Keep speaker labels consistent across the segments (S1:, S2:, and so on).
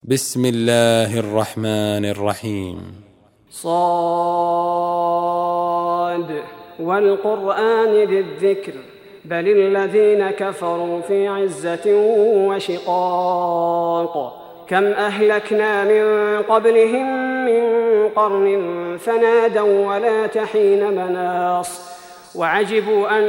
S1: بسم الله الرحمن الرحيم.
S2: صاد والقرآن ذي الذكر بل الذين كفروا في عزة وشقاق كم أهلكنا من قبلهم من قرن فنادوا ولا تحين مناص وعجبوا أن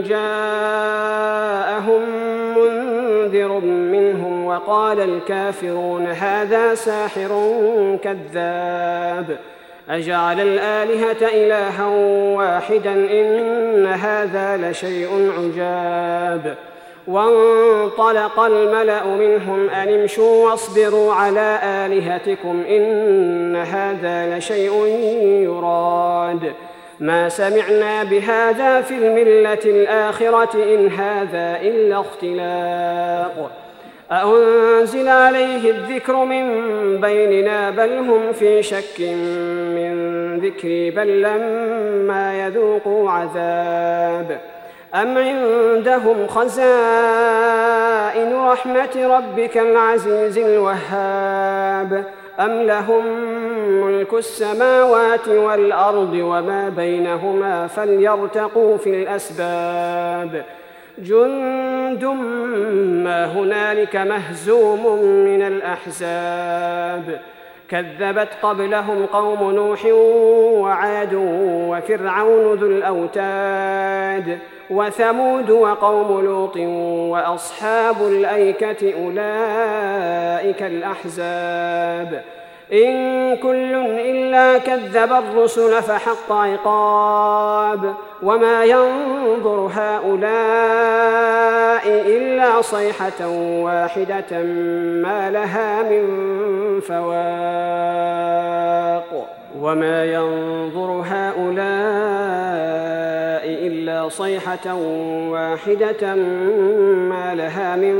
S2: جاءهم منذر منهم وقال الكافرون هذا ساحر كذاب أجعل الآلهة إلها واحدا إن هذا لشيء عجاب وانطلق الملأ منهم أن امشوا واصبروا على آلهتكم إن هذا لشيء يراد ما سمعنا بهذا في الملة الآخرة إن هذا إلا اختلاق أأنزل عليه الذكر من بيننا بل هم في شك من ذكري بل لما يذوقوا عذاب أم عندهم خزائن رحمة ربك العزيز الوهاب أم لهم ملك السماوات والأرض وما بينهما فليرتقوا في الأسباب جند ما هنالك مهزوم من الأحزاب كذبت قبلهم قوم نوح وعاد وفرعون ذو الأوتاد وثمود وقوم لوط وأصحاب الأيكة أولئك الأحزاب إن كل إلا كذب الرسل فحق عقاب وما ينظر هؤلاء إلا صيحة واحدة ما لها من فواق وما ينظر هؤلاء إلا صيحة واحدة ما لها من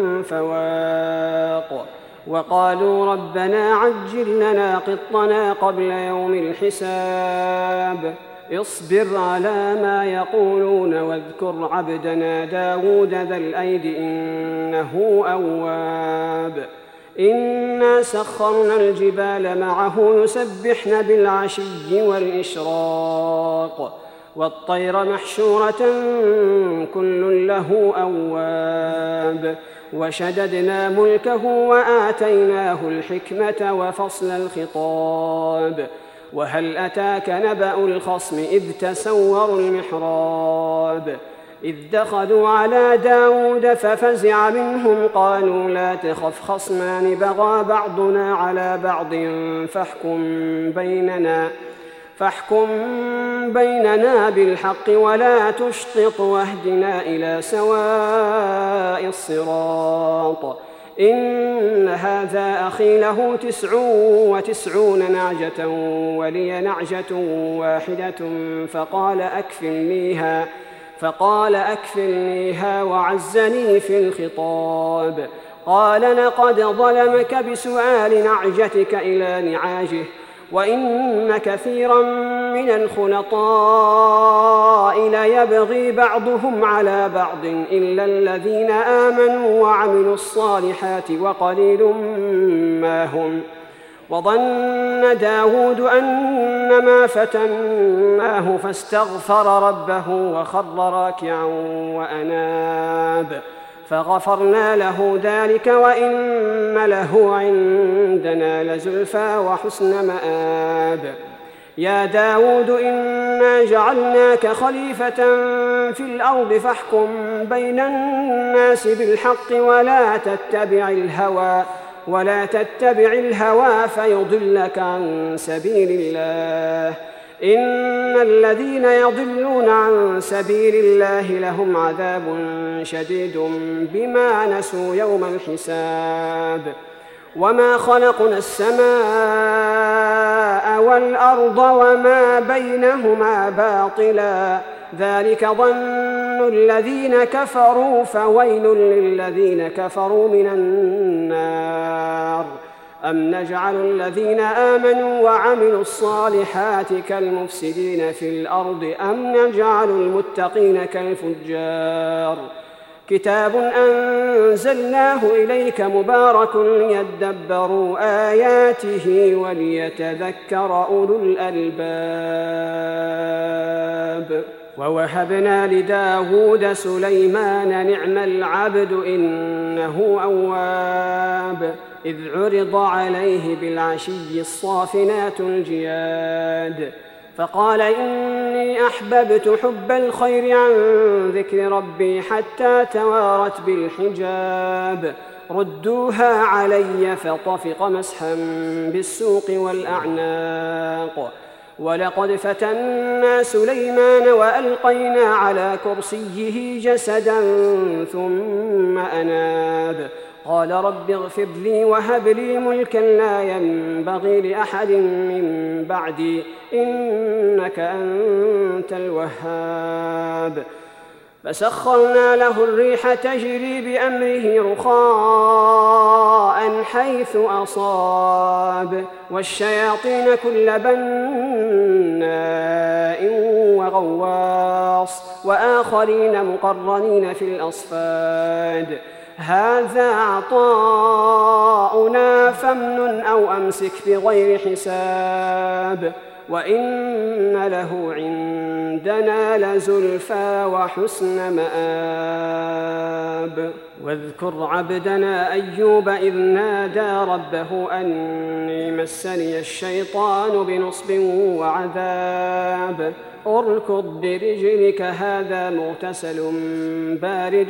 S2: فواق وقالوا ربنا عجل لنا قطنا قبل يوم الحساب اصبر على ما يقولون واذكر عبدنا داود ذا الأيد إنه أواب إنا سخرنا الجبال معه يسبحن بالعشي والإشراق والطير محشورة كل له أواب وشددنا ملكه وآتيناه الحكمة وفصل الخطاب وهل أتاك نبأ الخصم إذ تسوروا المحراب إذ دخلوا على داود ففزع منهم قالوا لا تخف خصمان بغى بعضنا على بعض فاحكم بيننا بالحق ولا تشطط واهدنا إلى سواء الصراط إن هذا أخي له 99 نعجة ولي نعجة واحدة فقال أكفلنيها وعزني في الخطاب قال لقد ظلمك بسؤال نعجتك إلى نعاجه وإن كثيرا من الخلطاء ليبغي بعضهم على بعض إلا الذين آمنوا وعملوا الصالحات وقليل ما هم وظن داود أنما فتناه فاستغفر ربه وخر راكعا وأناب فغفرنا له ذلك وإن له عندنا لزلفى وحسن مآب يا داود إنا جعلناك خليفة في الأرض فاحكم بين الناس بالحق ولا تتبع الهوى فيضلك عن سبيل الله إن الذين يضلون عن سبيل الله لهم عذاب شديد بما نسوا يوم الحساب وما خلقنا السماء والأرض وما بينهما باطلا ذلك ظن الذين كفروا فويل للذين كفروا من النار أم نجعل الذين آمنوا وعملوا الصالحات كالمفسدين في الأرض أم نجعل المتقين كالفجار كتاب أنزلناه إليك مبارك ليدبروا آياته وليتذكر أولو الألباب. ووهبنا لداود سليمان نعم العبد إنه أواب إذ عرض عليه بالعشي الصافنات الجياد فقال إني أحببت حب الخير عن ذكر ربي حتى توارت بالحجاب ردوها علي فطفق مسحا بالسوق والأعناق ولقد فتنا سليمان وألقينا على كرسيه جسدا ثم أناب قال رب اغفر لي وهب لي ملكا لا ينبغي لأحد من بعدي إنك أنت الوهاب فسخرنا له الريح تجري بأمره رخاء حيث أصاب والشياطين كل بناء وغواص وآخرين مقرنين في الأصفاد هذا عطاؤنا فامنن أو أمسك بغير حساب وإن له عندنا لزلفى وحسن مآب واذكر عبدنا أيوب إذ نادى ربه أني مسني الشيطان بنصب وعذاب اركض برجلك هذا مغتسل بارد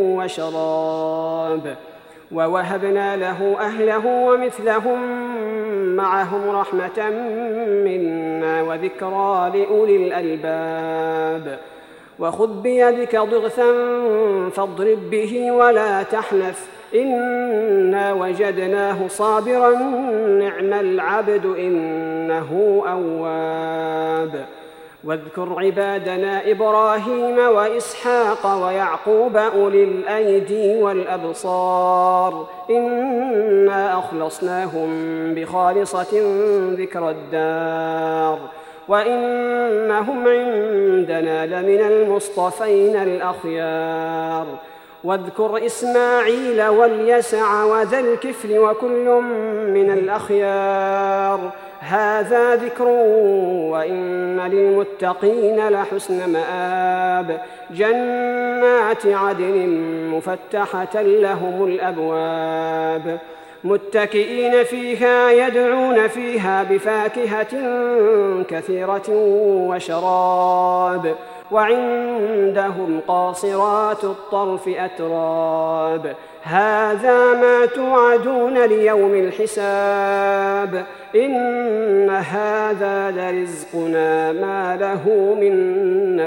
S2: وشراب ووهبنا له أهله ومثلهم معهم رحمة منا وذكرى لأولي الألباب وخذ بيدك ضغثا فاضرب به ولا تحنث إنا وجدناه صابرا نعم العبد إنه أواب واذكر عبادنا إبراهيم وإسحاق ويعقوب أولي الأيدي والأبصار إنا أخلصناهم بخالصة ذكر الدار وإنهم عندنا لمن المصطفين الأخيار واذكر إسماعيل واليسع وذا الكفل وكل من الأخيار هذا ذكر وإن للمتقين لحسن مآب جنات عدن مفتحة لهم الأبواب متكئين فيها يدعون فيها بفاكهة كثيرة وشراب وعندهم قاصرات الطرف أتراب هذا ما توعدون ليوم الحساب إن هذا لرزقنا ما له من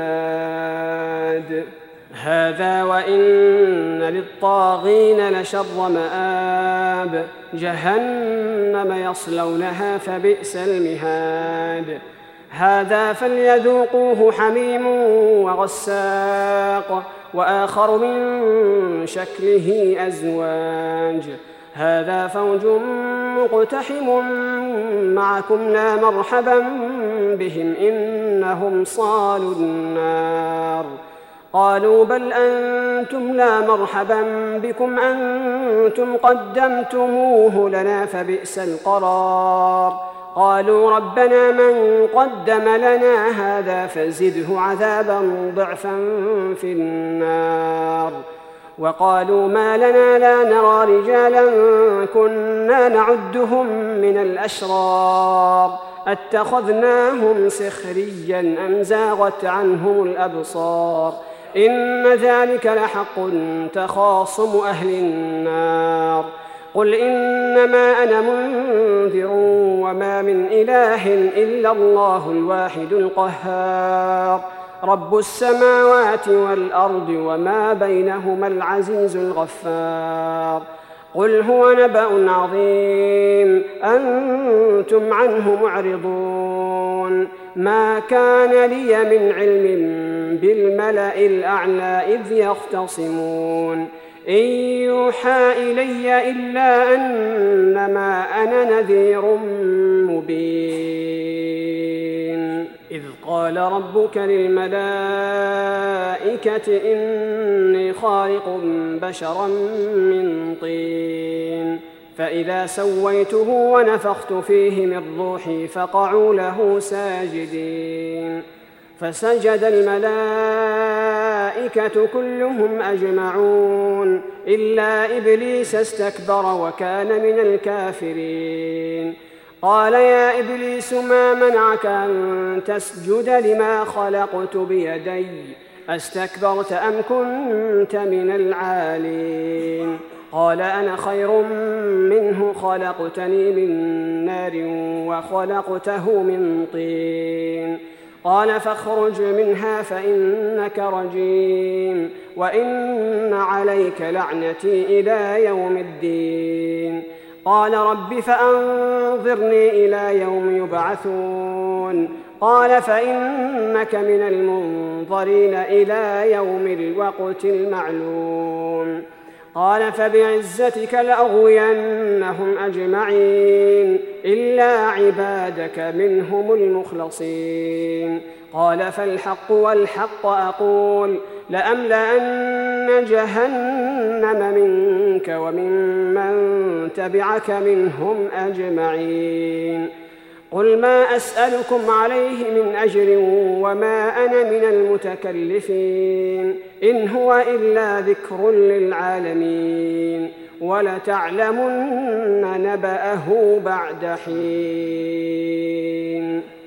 S2: نفاد هذا وإن للطاغين لشر مآب جهنم يصلونها فبئس المهاد هذا فليذوقوه حميم وغساق وآخر من شكله أزواج هذا فوج مقتحم معكم لا مرحبا بهم إنهم صالوا النار قالوا بل أنتم لا مرحبا بكم أنتم قدمتموه لنا فبئس القرار قالوا ربنا من قدم لنا هذا فزده عذابا ضعفا في النار وقالوا ما لنا لا نرى رجالا كنا نعدهم من الأشرار اتخذناهم سخريا أم زاغت عنهم الأبصار إن ذلك لحق تخاصم أهل النار قل إنما أنا منذر وما من إله إلا الله الواحد القهار رب السماوات والأرض وما بينهما العزيز الغفار قل هو نبأ عظيم أنتم عنه معرضون ما كان لي من علم بالملأ الأعلى إذ يختصمون إن يوحى إلي إلا أنما أنا نذير مبين إذ إذ قال ربك للملائكة إني خالق بشرا من طين فإذا سويته ونفخت فيه من روحي فقعوا له ساجدين فسجد الملائكة كلهم أجمعون إلا إبليس استكبر وكان من الكافرين قال يا إبليس ما منعك أن تسجد لما خلقت بيدي أستكبرت أم كنت من العالين قال أنا خير منه خلقتني من نار وخلقته من طين قال فاخرج منها فإنك رجيم وإن عليك لعنتي إلى يوم الدين قال رب فأنظرني إلى يوم يبعثون قال فإنك من المنظرين إلى يوم الوقت المعلوم قال فبعزتك لأغوينهم أجمعين إلا عبادك منهم المخلصين قال فالحق والحق أقول لأملأن جهنم منك وممن تبعك منهم أجمعين قل ما أسألكم عليه من أجر وما أنا من المتكلفين إن هو إلا ذكر للعالمين ولتعلمن نبأه بعد حين